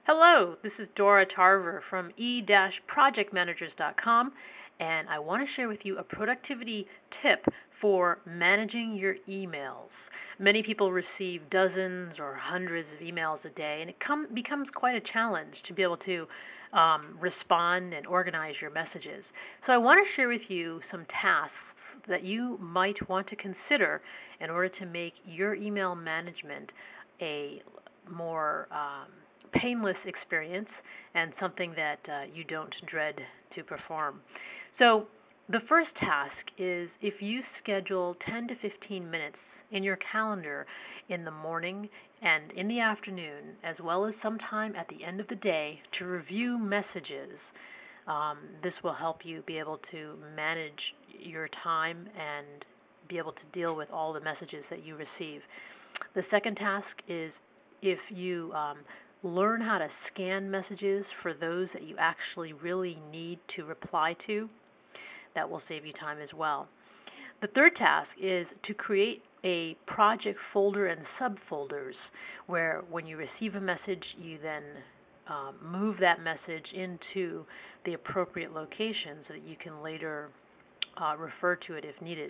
Hello, this is Dora Tarver from e-projectmanagers.com, and I want to share with you a productivity tip for managing your emails. Many people receive dozens or hundreds of emails a day, and it becomes quite a challenge to be able to respond and organize your messages. So I want to share with you some tasks that you might want to consider in order to make your email management a more painless experience and something that you don't dread to perform. So the first task is if you schedule 10 to 15 minutes in your calendar in the morning and in the afternoon, as well as sometime at the end of the day, to review messages. This will help you be able to manage your time and be able to deal with all the messages that you receive. The second task is if you learn how to scan messages for those that you actually really need to reply to, that will save you time as well. The third task is to create a project folder and subfolders where when you receive a message, you then move that message into the appropriate location so that you can later refer to it if needed.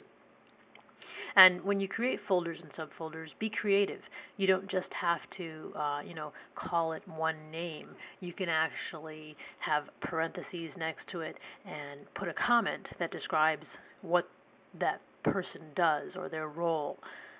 And when you create folders and subfolders, be creative. You don't just have to, call it one name. You can actually have parentheses next to it and put a comment that describes what that person does or their role.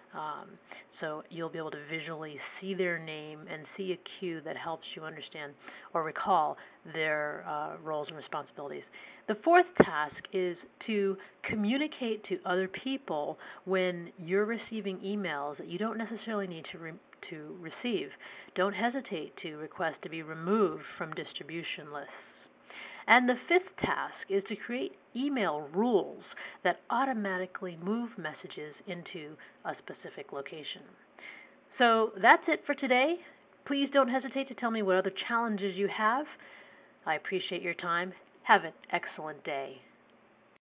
So you'll be able to visually see their name and see a cue that helps you understand or recall their roles and responsibilities. The fourth task is to communicate to other people when you're receiving emails that you don't necessarily need to receive. Don't hesitate to request to be removed from distribution lists. And the fifth task is to create email rules that automatically move messages into a specific location. So that's it for today. Please don't hesitate to tell me what other challenges you have. I appreciate your time. Have an excellent day.